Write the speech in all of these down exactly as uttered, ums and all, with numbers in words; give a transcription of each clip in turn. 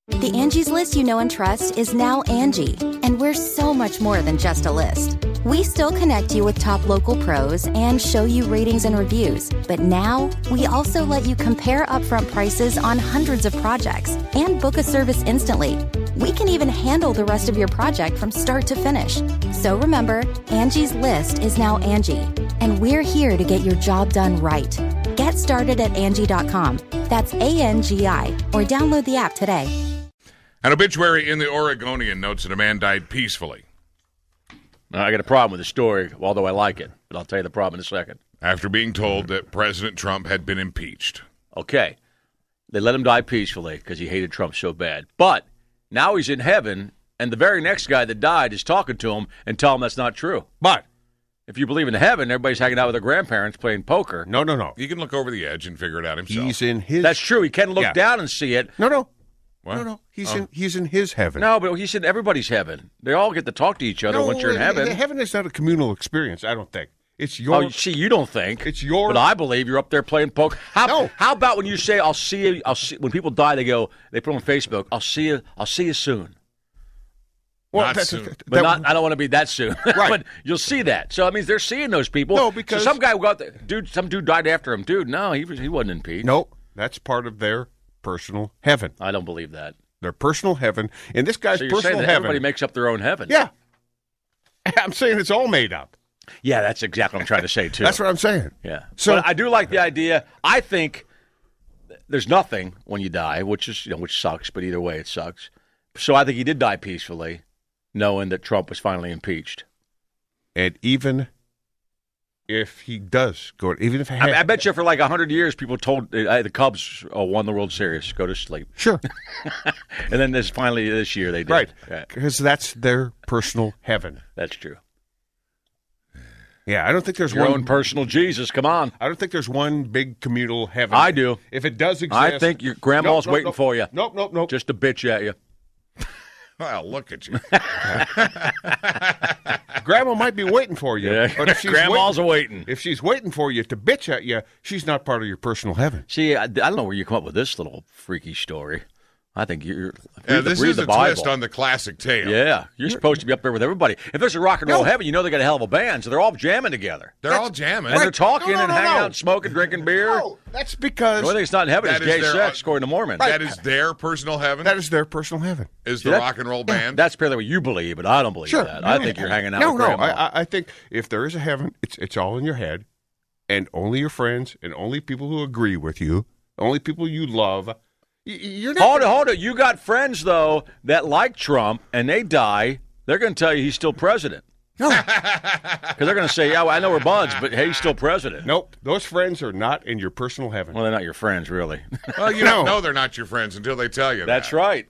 The Angie's List you know and trust is now Angie, and we're so much more than just a list. We still connect you with top local pros and show you ratings and reviews, but now we also let you compare upfront prices on hundreds of projects and book a service instantly. We can even handle the rest of your project from start to finish. So remember, Angie's List is now Angie, and we're here to get your job done right. Get started at Angie dot com. That's A N G I, or download the app today. An obituary in the Oregonian notes that a man died peacefully. I got a problem with the story, although I like it, but I'll tell you the problem in a second. After being told that President Trump had been impeached. Okay. They let him die peacefully because he hated Trump so bad. But now he's in heaven, and the very next guy that died is talking to him and telling him that's not true. But if you believe in heaven, everybody's hanging out with their grandparents playing poker. No, no, no. He can look over the edge and figure it out himself. He's in his... That's true. He can look Yeah. down and see it. No, no. What? No, no. He's Oh. in he's in his heaven. No, but he said everybody's heaven. They all get to talk to each other No, once you're in uh, heaven. Heaven is not a communal experience, I don't think. It's your... Oh, see, you don't think It's your... but I believe you're up there playing poker. How, No. how about when you say, "I'll see you"? I'll see when people die. They go, they put on Facebook, "I'll see you. I'll see you soon." Well, Not that's- soon. that- But not, I don't want to be that soon. Right. But you'll see that. So it means they're seeing those people. No, because- so some guy got the, dude. Some dude died after him. Dude, no, he was, he wasn't impeached. No, that's part of their personal heaven. I don't believe that. Their personal heaven. And this guy's So you're saying personal that heaven... everybody makes up their own heaven? Yeah. I'm saying it's all made up. Yeah, that's exactly what I'm trying to say too. That's what I'm saying. Yeah. So- But I do like the idea. I think there's nothing when you die, which is you know, which sucks. But either way, it sucks. So I think he did die peacefully, knowing that Trump was finally impeached. And even if he does go... Even if... I, I bet you for like a hundred years, people told uh, the Cubs uh, won the World Series. Go to sleep. Sure. And then this finally this year they did. Right. Yeah, Because that's their personal heaven. that's true. Yeah, I don't think there's Your one... own personal Jesus. Come on. I don't think there's one big communal heaven. I do. If it does exist... I think your grandma's Nope, nope, waiting nope. for you. Nope, nope, nope. Just to bitch at you. Well, look at you. Grandma might be waiting for you. Yeah. But if she's Grandma's waiting, waiting. If she's waiting for you to bitch at you, she's not part of your personal heaven. See, I, I don't know where you come up with this little freaky story. I think you're. Yeah, read the, this read is the a Bible. twist on the classic tale. Yeah, you're supposed to be up there with everybody. If there's a rock and roll No. heaven, you know they got a hell of a band, so they're all jamming together. They're all jamming. And they're talking No, no, and no, hanging no. out, and smoking, drinking beer. No, that's because The only thing that's not in heaven That is is gay their- sex, according to Mormons. That is their personal heaven? that is their personal heaven. Is See, the that- rock and roll band? That's apparently what you believe, but I don't believe Sure. that. I think you're hanging out No, with no. grandma. I, I- I think if there is a heaven, it's it's all in your head, and only your friends and only people who agree with you, only people you love. Y- You're not. Hold it, hold it. You got friends, though, that like Trump, and they die. They're going to tell you he's still president. No. Because they're going to say, yeah, well, I know we're buds, but hey, he's still president. Nope. Those friends are not in your personal heaven. Well, they're not your friends, really. Well, you No. don't know they're not your friends until they tell you That's that. right.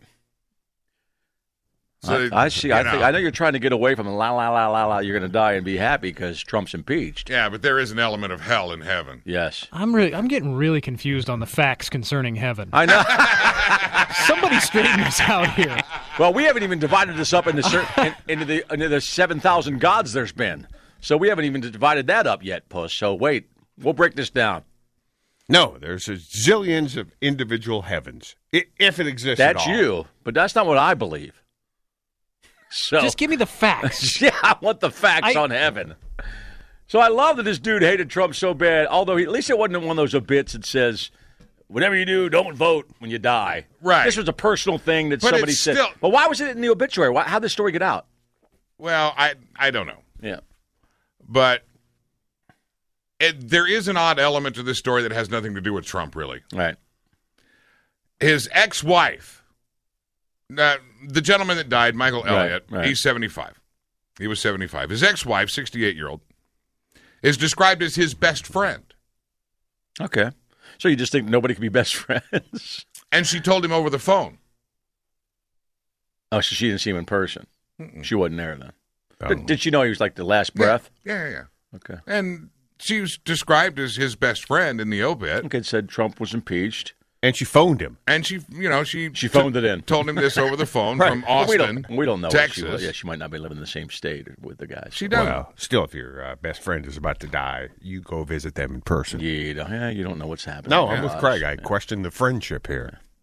So, I, I see. you I think. know. I know you're trying to get away from la la la la la. You're going to die and be happy because Trump's impeached. Yeah, but there is an element of hell in heaven. Yes, I'm really, I'm getting really confused on the facts concerning heaven. I know. Somebody straighten us out here. Well, we haven't even divided this up into certain, in, into the into the seven thousand gods there's been. So we haven't even divided that up yet, Puss. So wait, we'll break this down. No, there's a zillions of individual heavens, i- if it exists at That's all. you, but that's not what I believe. So Just give me the facts. yeah, I want the facts I- on heaven. So I love that this dude hated Trump so bad, although he, at least it wasn't one of those obits that says, whatever you do, don't vote when you die. Right. This was a personal thing that But somebody it's said. still- But why was it in the obituary? Why, how'd this story get out? Well, I I don't know. Yeah. But it, there is an odd element to this story that has nothing to do with Trump, really. Right. His ex-wife, uh, the gentleman that died, Michael Right, Elliott, right. he's seventy-five. He was seventy-five. His ex-wife, sixty-eight-year-old, is described as his best friend. Okay. So you just think nobody can be best friends? And she told him over the phone. Oh, so she didn't see him in person. Mm-mm. She wasn't there then. Oh. Did, did she know he was like the last breath? Yeah, yeah, yeah. Okay. And she was described as his best friend in the obit. Okay, it said Trump was impeached. And she phoned him. And she, you know, she She phoned t- it in. Told him this over the phone Right. from Well, we Austin, don't, we don't know. What she Texas. was. Yeah, she might not be living in the same state with the guys. She doesn't. Well, still, if your uh, best friend is about to die, you go visit them in person. You don't, yeah, you don't know what's happening. No, I'm Yeah. with Craig. I question the friendship here.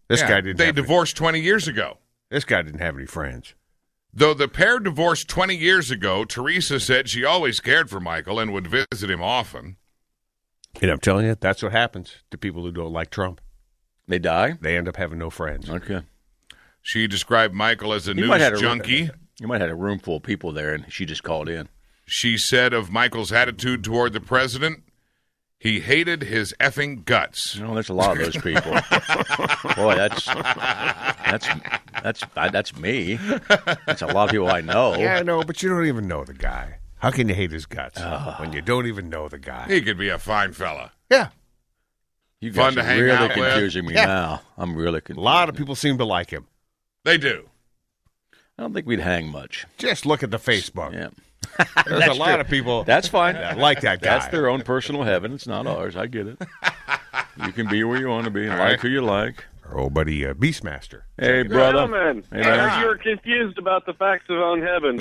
This Yeah, guy didn't. They have divorced twenty years ago. Any, this guy didn't have any friends. Though the pair divorced twenty years ago, Teresa said she always cared for Michael and would visit him often. And I'm telling you, that's what happens to people who don't like Trump. They die? They end up having no friends. Okay. She described Michael as a You might news have a- junkie. You might have had a room full of people there, and she just called in. She said of Michael's attitude toward the president, he hated his effing guts. You know, there's a lot of those people. Boy, that's that's that's that's me. That's a lot of people I know. Yeah, I know, but you don't even know the guy. How can you hate his guts when you don't even know the guy? He could be a fine fella. Yeah. You Fun guys to are hang really out with. confusing me Yeah. now. I'm really A confused. lot of people seem to like him. They do. I don't think we'd hang much. Just look at the Facebook. Yeah. There's a lot of people That's fine. that like that guy. That's their own personal heaven. It's not ours. I get it. You can be where you want to be and All like right. who you like. Our old buddy uh, Beastmaster. Hey, brother. Gentlemen, Hey, I man. heard you were confused about the facts of on heaven.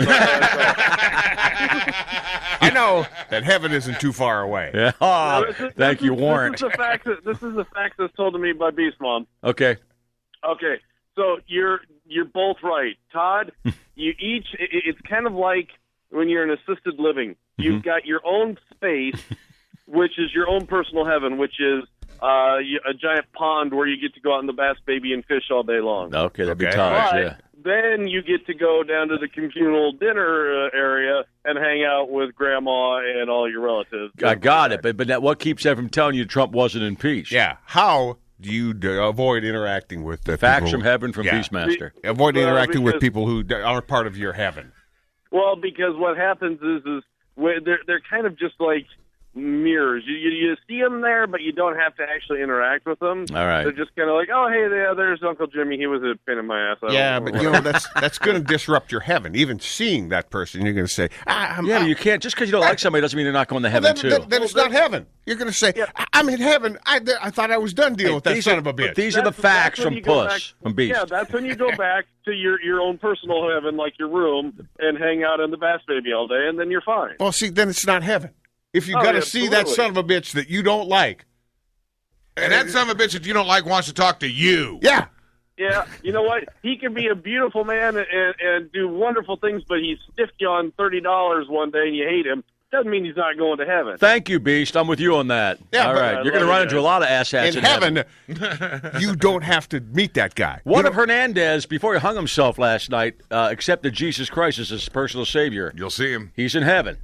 I know that heaven isn't too far away. Yeah. Oh, This is- thank this you, is- Warrant. This is the fact that this is the fact that's told to me by Beast Mom. Okay. Okay, so you're you're both right, Todd. You each it, it's kind of like when you're in assisted living. You've Mm-hmm. got your own space, which is your own personal heaven, which is uh, you- a giant pond where you get to go out in the bass baby and fish all day long. Okay, that'd be Okay. Taj, But yeah. then you get to go down to the communal dinner uh, area and hang out with grandma and all your relatives. I got it, but but that, what keeps them from telling you Trump wasn't impeached? Yeah. How do you d- avoid interacting with the Facts people? from heaven from Yeah. Beastmaster. Avoid Well, interacting with because- people who d- aren't part of your heaven. Well, because what happens is, is when they're they're kind of just like mirrors. You, you you see them there, but you don't have to actually interact with them. All right. They're just kind of like, oh, hey, there, there's Uncle Jimmy. He was a pain in my ass. I don't Yeah, know. but you know that's that's going to disrupt your heaven. Even seeing that person, you're going to say, ah, I'm, Yeah, but ah, you can't, just because you don't like somebody doesn't mean they're not going to well, heaven, then, too. then, then it's not heaven. You're going to say, I- I'm in heaven. I, I thought I was done dealing Hey, with that these son are- of a but bitch. These are the That's- that's facts when from you go Puss, back- from Beast. Yeah, that's when you go back to your, your own personal heaven, like your room, and hang out in the bass baby all day, and then you're fine. Well, see, then it's not heaven. If you Oh, got to yeah, see that absolutely. son of a bitch that you don't like, And that son of a bitch that you don't like wants to talk to you. yeah, Yeah, you know what? He can be a beautiful man and, and do wonderful things, but he stiffed you on thirty dollars one day and you hate him. Doesn't mean he's not going to heaven. Thank you, Beast. I'm with you on that. Yeah, All but- right. I You're going to love run it, into guys. a lot of asshats in in heaven, you don't have to meet that guy. One You of know- Hernandez, before he hung himself last night, uh, accepted Jesus Christ as his personal Savior. You'll see him. He's in heaven.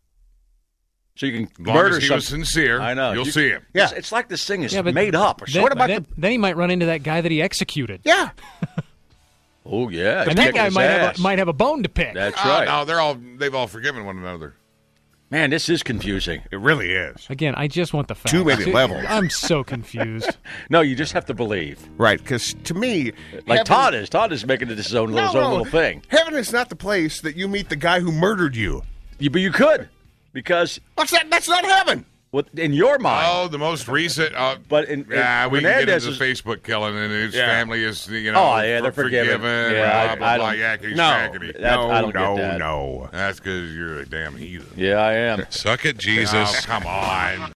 So you can As long murder as he some- was sincere, I know. you'll You- see him. Yeah. It's, it's like this thing is Yeah, but made up or Then, something. What about then, then he might run into that guy that he executed. Yeah, Oh, yeah. and he's that kicking guy his might ass. have, a, might have a bone to pick. That's Oh, right. no, they're all they've all forgiven one another. Man, this is confusing. it really is. Again, I just want the facts. Too many It- levels. I'm so confused. No, you just have to believe. Right, because to me, Like heaven- Todd is. Todd is making it his own, No, his own no. little thing. Heaven is not the place that you meet the guy who murdered you. You, but you could, because What's that? That's not heaven. what in your mind. Oh, the most recent. Uh, But in- in yeah, we can get Hernandez into is- Facebook killing, and his Yeah. family is you know Oh, yeah, they're for- forgiven. Yeah, blah I- I blah blah. don't- Yakety No, shackety. That- no, I don't get no, that. no. That's because you're a damn heathen. Yeah, I am. Suck it, Jesus. Oh, come on.